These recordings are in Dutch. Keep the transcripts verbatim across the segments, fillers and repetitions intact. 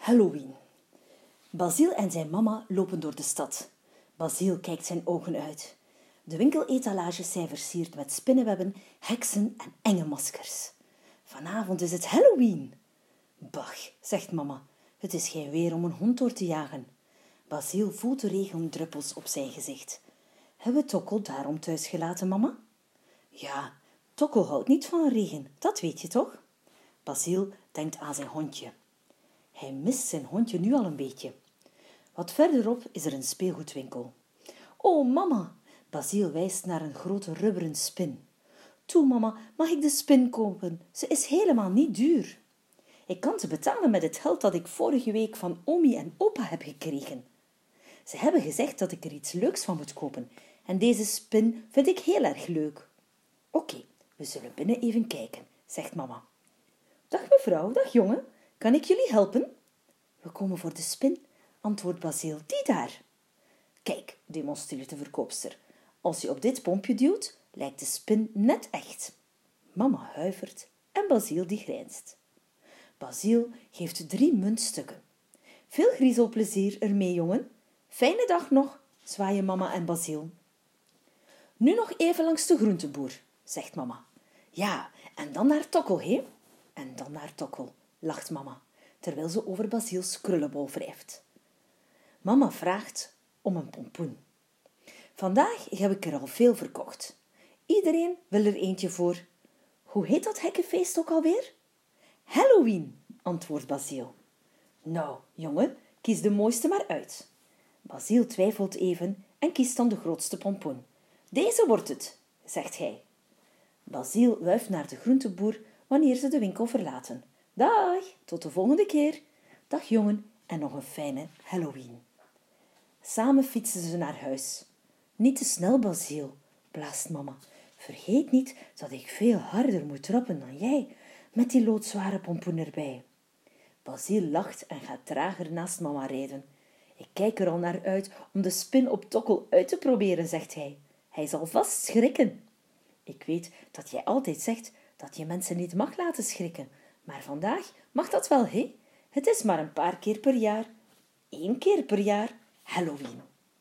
Halloween. Basil en zijn mama lopen door de stad. Basil kijkt zijn ogen uit. De winkeletalages zijn versierd met spinnenwebben, heksen en enge maskers. Vanavond is het Halloween. Bach, zegt mama, het is geen weer om een hond door te jagen. Basil voelt de regendruppels op zijn gezicht. Hebben we Tokkel daarom thuis gelaten, mama? Ja, Tokkel houdt niet van regen, dat weet je toch? Basil denkt aan zijn hondje. Hij mist zijn hondje nu al een beetje. Wat verderop is er een speelgoedwinkel. Oh, mama! Basil wijst naar een grote rubberen spin. Toe, mama, mag ik de spin kopen? Ze is helemaal niet duur. Ik kan ze betalen met het geld dat ik vorige week van Omi en opa heb gekregen. Ze hebben gezegd dat ik er iets leuks van moet kopen en deze spin vind ik heel erg leuk. Oké, we zullen binnen even kijken, zegt mama. Dag mevrouw, dag jongen, kan ik jullie helpen? We komen voor de spin, antwoordt Basil, die daar. Kijk, demonstreert de verkoopster. Als je op dit pompje duwt, lijkt de spin net echt. Mama huivert en Basil die grijnst. Basil geeft drie muntstukken. Veel griezelplezier ermee, jongen. Fijne dag nog, zwaaien mama en Basil. Nu nog even langs de groenteboer, zegt mama. Ja, en dan naar Tokkel, hé? En dan naar Tokkel, lacht mama, terwijl ze over Basils krullenbol wrijft. Mama vraagt om een pompoen. Vandaag heb ik er al veel verkocht. Iedereen wil er eentje voor. Hoe heet dat hekkenfeest ook alweer? Halloween, antwoordt Basil. Nou, jongen, kies de mooiste maar uit. Basil twijfelt even en kiest dan de grootste pompoen. Deze wordt het, zegt hij. Basil wuift naar de groenteboer wanneer ze de winkel verlaten. Dag, tot de volgende keer. Dag jongen en nog een fijne Halloween. Samen fietsen ze naar huis. Niet te snel, Basil, blaast mama. Vergeet niet dat ik veel harder moet trappen dan jij, met die loodzware pompoen erbij. Basil lacht en gaat trager naast mama rijden. Ik kijk er al naar uit om de spin op Tokkel uit te proberen, zegt hij. Hij zal vast schrikken. Ik weet dat jij altijd zegt dat je mensen niet mag laten schrikken, maar vandaag mag dat wel, hé? Het is maar een paar keer per jaar. Eén keer per jaar Halloween.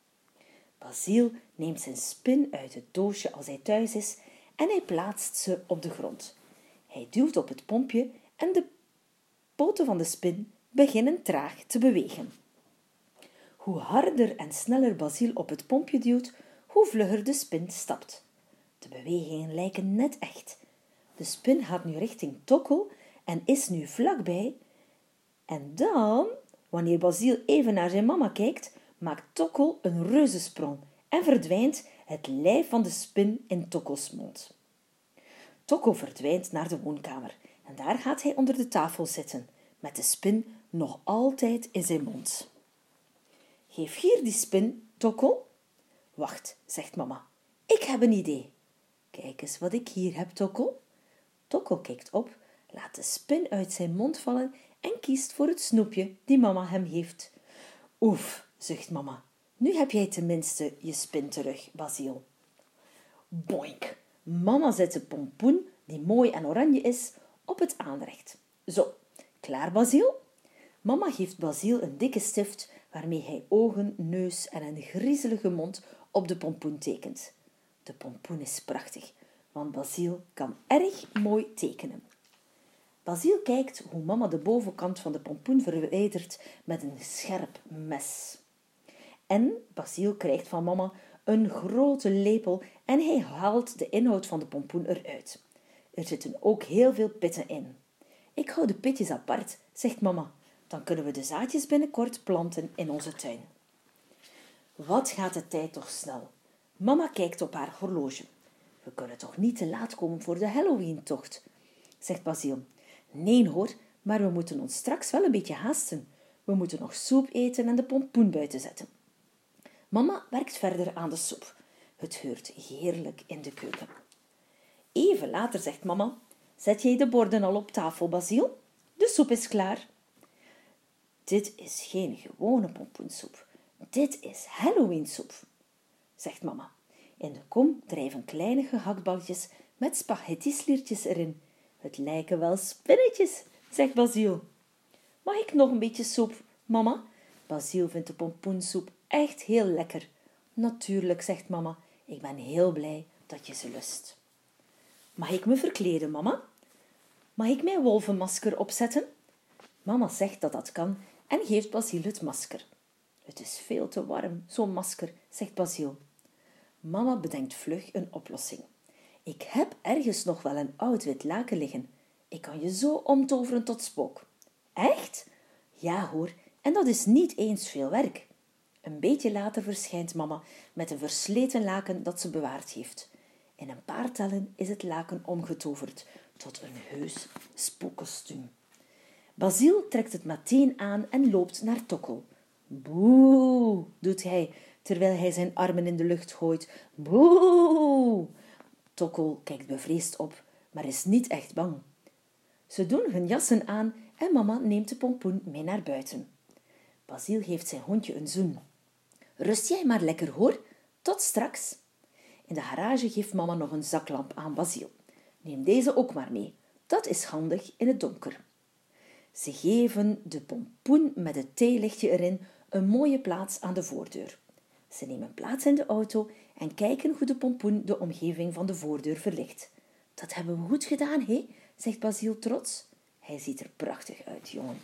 Basil neemt zijn spin uit het doosje als hij thuis is en hij plaatst ze op de grond. Hij duwt op het pompje en de poten van de spin beginnen traag te bewegen. Hoe harder en sneller Basil op het pompje duwt, hoe vlugger de spin stapt. De bewegingen lijken net echt. De spin gaat nu richting Tokkel en is nu vlakbij. En dan, wanneer Basil even naar zijn mama kijkt, maakt Tokkel een reuzensprong en verdwijnt het lijf van de spin in Tokkels mond. Tokkel verdwijnt naar de woonkamer en daar gaat hij onder de tafel zitten, met de spin nog altijd in zijn mond. Geef hier die spin, Tokkel. Wacht, zegt mama, ik heb een idee. Kijk eens wat ik hier heb, Tokkel. Tokkel kijkt op, laat de spin uit zijn mond vallen en kiest voor het snoepje die mama hem heeft. Oef, zucht mama, nu heb jij tenminste je spin terug, Basil. Boink, mama zet de pompoen, die mooi en oranje is, op het aanrecht. Zo, klaar, Basil? Mama geeft Basil een dikke stift waarmee hij ogen, neus en een griezelige mond op de pompoen tekent. De pompoen is prachtig, want Basil kan erg mooi tekenen. Basil kijkt hoe mama de bovenkant van de pompoen verwijdert met een scherp mes. En Basil krijgt van mama een grote lepel en hij haalt de inhoud van de pompoen eruit. Er zitten ook heel veel pitten in. Ik hou de pitjes apart, zegt mama. Dan kunnen we de zaadjes binnenkort planten in onze tuin. Wat gaat de tijd toch snel. Mama kijkt op haar horloge. We kunnen toch niet te laat komen voor de Halloween-tocht, zegt Basil. Nee hoor, maar we moeten ons straks wel een beetje haasten. We moeten nog soep eten en de pompoen buiten zetten. Mama werkt verder aan de soep. Het geurt heerlijk in de keuken. Even later zegt mama, zet jij de borden al op tafel, Basil? De soep is klaar. Dit is geen gewone pompoensoep. Dit is Halloween-soep, zegt mama. In de kom drijven kleine gehaktballetjes met spaghetti-sliertjes erin. Het lijken wel spinnetjes, zegt Basil. Mag ik nog een beetje soep, mama? Basil vindt de pompoensoep echt heel lekker. Natuurlijk, zegt mama, ik ben heel blij dat je ze lust. Mag ik me verkleden, mama? Mag ik mijn wolvenmasker opzetten? Mama zegt dat dat kan en geeft Basil het masker. Het is veel te warm, zo'n masker, zegt Basil. Mama bedenkt vlug een oplossing. Ik heb ergens nog wel een oud wit laken liggen. Ik kan je zo omtoveren tot spook. Echt? Ja hoor, en dat is niet eens veel werk. Een beetje later verschijnt mama met een versleten laken dat ze bewaard heeft. In een paar tellen is het laken omgetoverd tot een heus spookkostuum. Basil trekt het meteen aan en loopt naar Tokkel. Boe, doet hij, terwijl hij zijn armen in de lucht gooit. Boe! Tokkel kijkt bevreesd op, maar is niet echt bang. Ze doen hun jassen aan en mama neemt de pompoen mee naar buiten. Basil geeft zijn hondje een zoen. Rust jij maar lekker hoor, tot straks. In de garage geeft mama nog een zaklamp aan Basil. Neem deze ook maar mee, dat is handig in het donker. Ze geven de pompoen met het theelichtje erin een mooie plaats aan de voordeur. Ze nemen plaats in de auto en kijken hoe de pompoen de omgeving van de voordeur verlicht. Dat hebben we goed gedaan, hé, zegt Basil trots. Hij ziet er prachtig uit, jongen.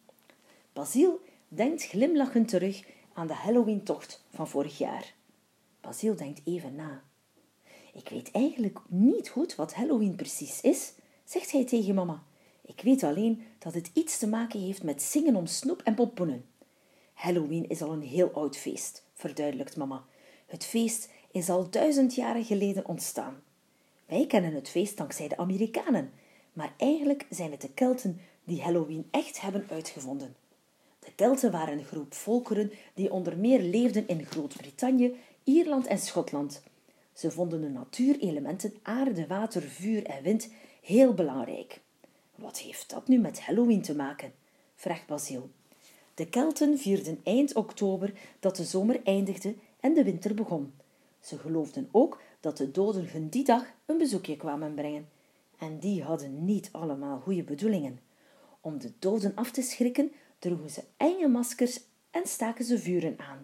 Basil denkt glimlachend terug aan de Halloween-tocht van vorig jaar. Basil denkt even na. Ik weet eigenlijk niet goed wat Halloween precies is, zegt hij tegen mama. Ik weet alleen dat het iets te maken heeft met zingen om snoep en pompoenen. Halloween is al een heel oud feest, verduidelijkt mama. Het feest is al duizend jaren geleden ontstaan. Wij kennen het feest dankzij de Amerikanen, maar eigenlijk zijn het de Kelten die Halloween echt hebben uitgevonden. De Kelten waren een groep volkeren die onder meer leefden in Groot-Brittannië, Ierland en Schotland. Ze vonden de natuurelementen aarde, water, vuur en wind heel belangrijk. Wat heeft dat nu met Halloween te maken? Vraagt Basil. De Kelten vierden eind oktober dat de zomer eindigde en de winter begon. Ze geloofden ook dat de doden hun die dag een bezoekje kwamen brengen. En die hadden niet allemaal goede bedoelingen. Om de doden af te schrikken, droegen ze enge maskers en staken ze vuren aan.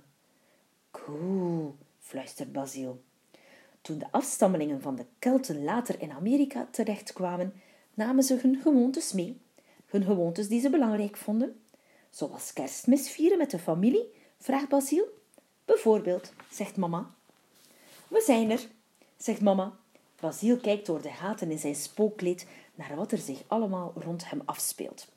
Cool, fluistert Basil. Toen de afstammelingen van de Kelten later in Amerika terechtkwamen, namen ze hun gewoontes mee. Hun gewoontes die ze belangrijk vonden. Zoals Kerstmis vieren met de familie, vraagt Basil. Bijvoorbeeld, zegt mama. We zijn er, zegt mama. Basil kijkt door de gaten in zijn spookkleed naar wat er zich allemaal rond hem afspeelt.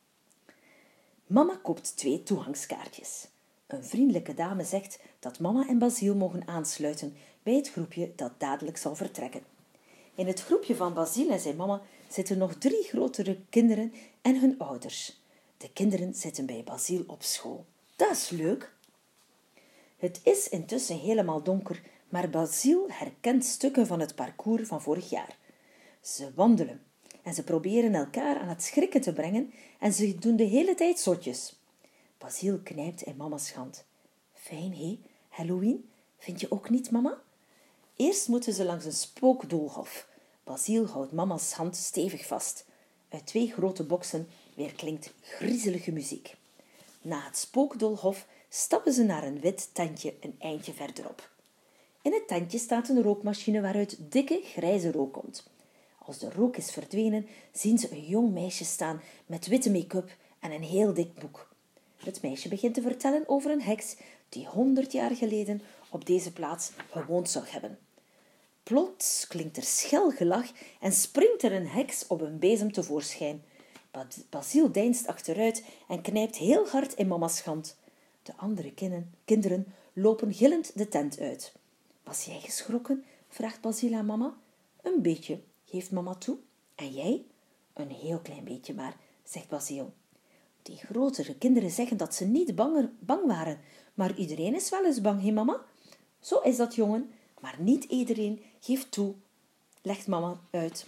Mama koopt twee toegangskaartjes. Een vriendelijke dame zegt dat mama en Basil mogen aansluiten bij het groepje dat dadelijk zal vertrekken. In het groepje van Basil en zijn mama zitten nog drie grotere kinderen en hun ouders. De kinderen zitten bij Basil op school. Dat is leuk. Het is intussen helemaal donker, maar Basil herkent stukken van het parcours van vorig jaar. Ze wandelen en ze proberen elkaar aan het schrikken te brengen en ze doen de hele tijd zotjes. Basil knijpt in mama's hand. Fijn, hé? Halloween? Vind je ook niet, mama? Eerst moeten ze langs een spookdoolhof. Basil houdt mama's hand stevig vast. Uit twee grote boksen weerklinkt griezelige muziek. Na het spookdoolhof stappen ze naar een wit tentje een eindje verderop. In het tentje staat een rookmachine waaruit dikke grijze rook komt. Als de rook is verdwenen, zien ze een jong meisje staan met witte make-up en een heel dik boek. Het meisje begint te vertellen over een heks die honderd jaar geleden op deze plaats gewoond zou hebben. Plots klinkt er schel gelach en springt er een heks op een bezem tevoorschijn. Basil deinst achteruit en knijpt heel hard in mama's hand. De andere kinderen lopen gillend de tent uit. Was jij geschrokken? Vraagt Basil aan mama. Een beetje, geeft mama toe. En jij? Een heel klein beetje maar, zegt Basil. Die grotere kinderen zeggen dat ze niet banger, bang waren, maar iedereen is wel eens bang, hé mama? Zo is dat, jongen, maar niet iedereen geeft toe, legt mama uit.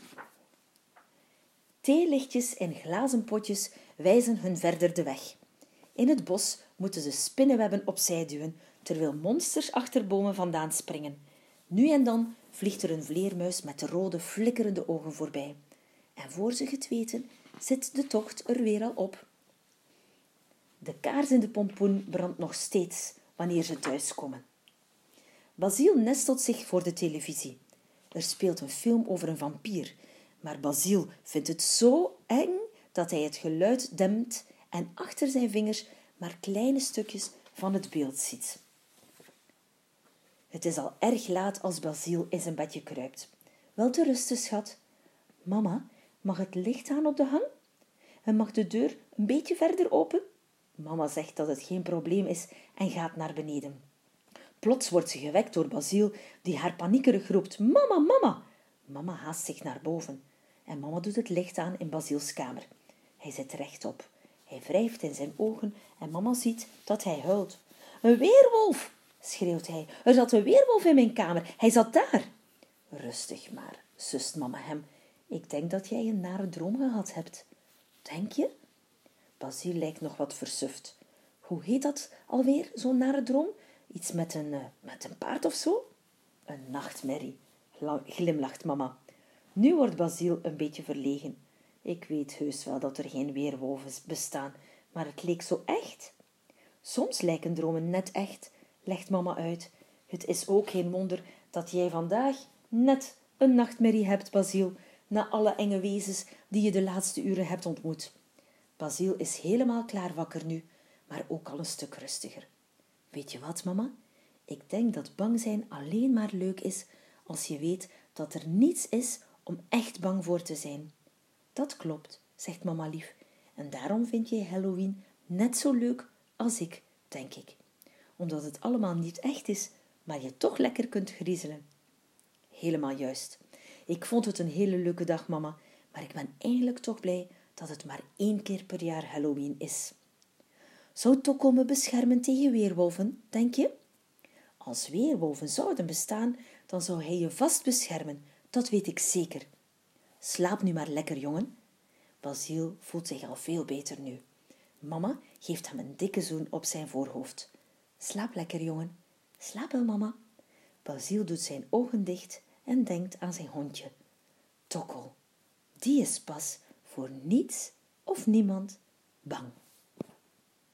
Theelichtjes in glazen potjes wijzen hun verder de weg. In het bos moeten ze spinnenwebben opzij duwen, terwijl monsters achter bomen vandaan springen. Nu en dan vliegt er een vleermuis met rode, flikkerende ogen voorbij. En voor ze het weten, zit de tocht er weer al op. De kaars in de pompoen brandt nog steeds wanneer ze thuiskomen. Basil nestelt zich voor de televisie. Er speelt een film over een vampier, maar Basil vindt het zo eng dat hij het geluid dempt en achter zijn vingers maar kleine stukjes van het beeld ziet. Het is al erg laat als Basil in zijn bedje kruipt. Wel te rusten, schat. Mama, mag het licht aan op de hang? En mag de deur een beetje verder open? Mama zegt dat het geen probleem is en gaat naar beneden. Plots wordt ze gewekt door Basil, die haar paniekerig roept: Mama, mama! Mama haast zich naar boven en mama doet het licht aan in Basils kamer. Hij zit rechtop. Hij wrijft in zijn ogen en mama ziet dat hij huilt. Een weerwolf! Schreeuwt hij. Er zat een weerwolf in mijn kamer. Hij zat daar. Rustig maar, sust mama hem. Ik denk dat jij een nare droom gehad hebt. Denk je? Basil lijkt nog wat versuft. Hoe heet dat alweer, zo'n nare droom? Iets met een, uh, met een paard of zo? Een nachtmerrie, glimlacht mama. Nu wordt Basil een beetje verlegen. Ik weet heus wel dat er geen weerwolven bestaan, maar het leek zo echt. Soms lijken dromen net echt, legt mama uit. Het is ook geen wonder dat jij vandaag net een nachtmerrie hebt, Basil, na alle enge wezens die je de laatste uren hebt ontmoet. Basil is helemaal klaar wakker nu, maar ook al een stuk rustiger. Weet je wat, mama? Ik denk dat bang zijn alleen maar leuk is als je weet dat er niets is om echt bang voor te zijn. Dat klopt, zegt mama lief, en daarom vind jij Halloween net zo leuk als ik, denk ik. Omdat het allemaal niet echt is, maar je toch lekker kunt griezelen. Helemaal juist. Ik vond het een hele leuke dag, mama, maar ik ben eigenlijk toch blij dat het maar één keer per jaar Halloween is. Zou Tokko me beschermen tegen weerwolven, denk je? Als weerwolven zouden bestaan, dan zou hij je vast beschermen, dat weet ik zeker. Slaap nu maar lekker, jongen. Basil voelt zich al veel beter nu. Mama geeft hem een dikke zoen op zijn voorhoofd. Slaap lekker, jongen. Slaap wel, mama. Basil doet zijn ogen dicht en denkt aan zijn hondje. Tokko, die is pas voor niets of niemand bang.